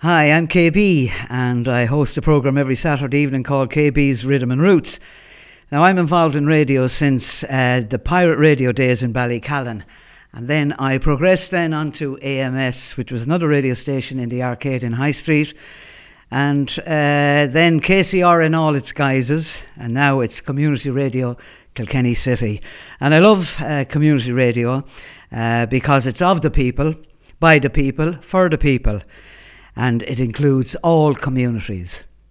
Hi, I'm KB, and I host a programme every Saturday evening called KB's Rhythm and Roots. Now, I'm involved in radio since the pirate radio days in Ballycallan, and then I progressed then onto AMS, which was another radio station in the Arcade in High Street, and then KCR in all its guises, and now it's Community Radio Kilkenny City. And I love community radio because it's of the people, by the people, for the people. And it includes all communities.